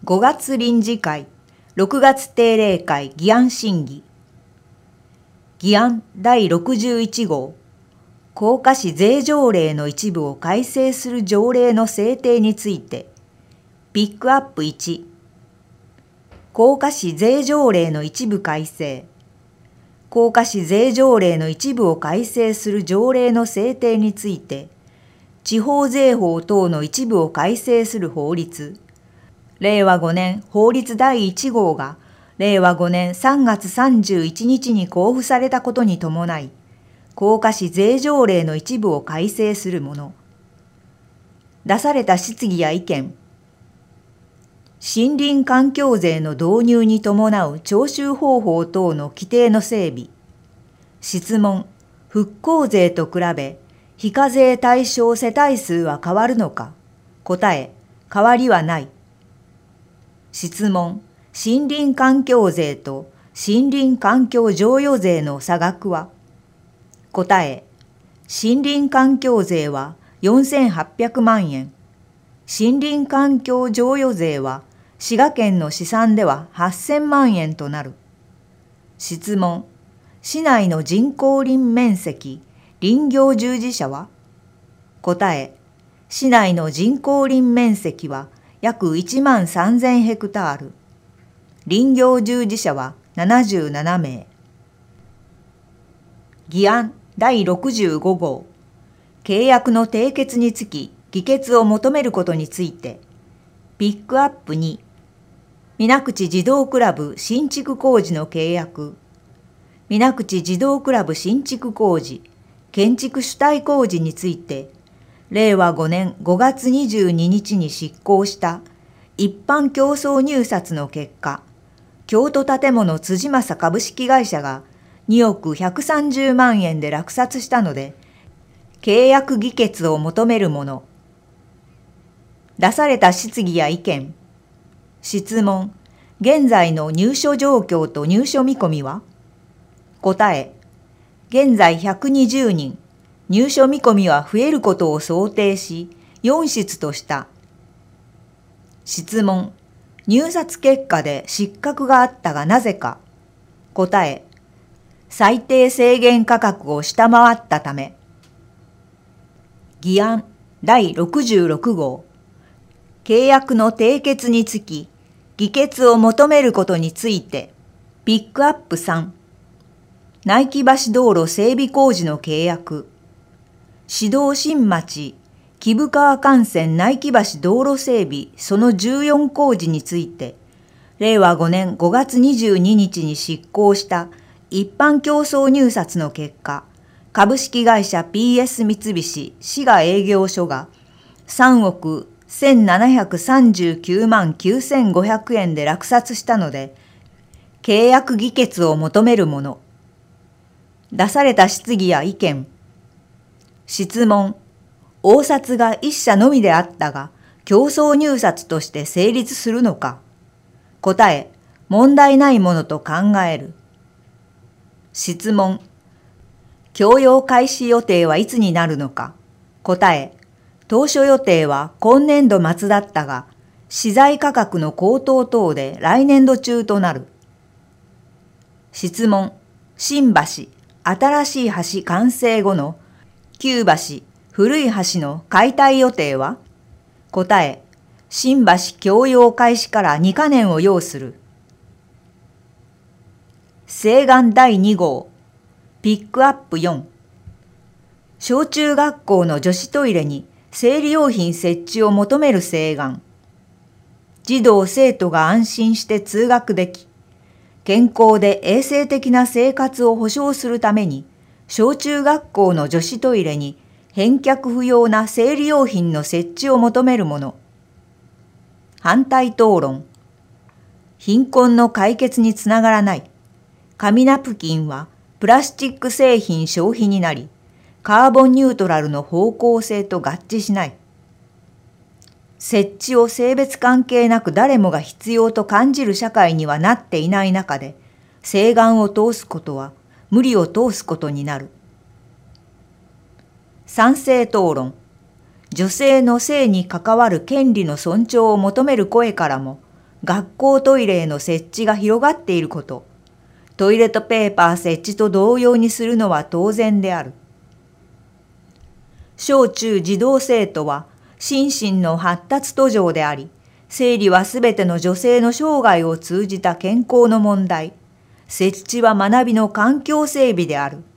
5月臨時会、6月定例会議案審議。議案第61号、甲賀市税条例の一部を改正する条例の制定について、ピックアップ1、甲賀市税条例の一部改正。甲賀市税条例の一部を改正する条例の制定について、地方税法等の一部を改正する法律、令和5年法律第1号が令和5年3月31日に公布されたことに伴い、甲賀市税条例の一部を改正するもの。出された質疑や意見。森林環境税の導入に伴う徴収方法等の規定の整備。質問。復興税と比べ、非課税対象世帯数は変わるのか。答え。変わりはない。質問。森林環境税と森林環境譲与税の差額は。答え。森林環境税は4800万円。森林環境譲与税は滋賀県の試算では8000万円となる。質問。市内の人工林面積、林業従事者は。答え。市内の人工林面積は約1万3000ヘクタール。林業従事者は77名。議案第65号。契約の締結につき議決を求めることについて、ピックアップ2、水口児童クラブ新築工事の契約、水口児童クラブ新築工事、建築主体工事について、令和5年5月22日に執行した一般競争入札の結果、京都建物辻正株式会社が2億130万円で落札したので、契約議決を求めるもの。出された質疑や意見。質問。現在の入所状況と入所見込みは。答え。現在120人。入所見込みは増えることを想定し、4室とした。質問。入札結果で失格があったがなぜか。答え。最低制限価格を下回ったため。議案第66号。契約の締結につき、議決を求めることについて、ピックアップ3。内木橋道路整備工事の契約。市道新町、木生川幹線内木橋道路整備その14工事について、令和5年5月22日に執行した一般競争入札の結果、株式会社 PS 三菱滋賀営業所が3億1739万9500円で落札したので、契約議決を求めるもの。出された質疑や意見。質問。応札が一社のみであったが、競争入札として成立するのか。答え。問題ないものと考える。質問。供用開始予定はいつになるのか。答え。当初予定は今年度末だったが、資材価格の高騰等で来年度中となる。質問。新橋、新しい橋完成後の旧橋、古い橋の解体予定は。答え。新橋供用開始から2カ年を要する。請願第2号。ピックアップ4。小中学校の女子トイレに生理用品設置を求める請願。児童生徒が安心して通学でき、健康で衛生的な生活を保障するために、小中学校の女子トイレに返却不要な生理用品の設置を求めるもの。反対討論。貧困の解決につながらない。紙ナプキンはプラスチック製品消費になり、カーボンニュートラルの方向性と合致しない。設置を性別関係なく誰もが必要と感じる社会にはなっていない中で、請願を通すことは無理を通すことになる。賛成討論。女性の性に関わる権利の尊重を求める声からも、 学校トイレへの設置が広がっていること、トイレットペーパー設置と同様にするのは当然である。小中児童生徒は心身の発達途上であり、生理はすべての女性の生涯を通じた健康の問題、設置は学びの環境整備である。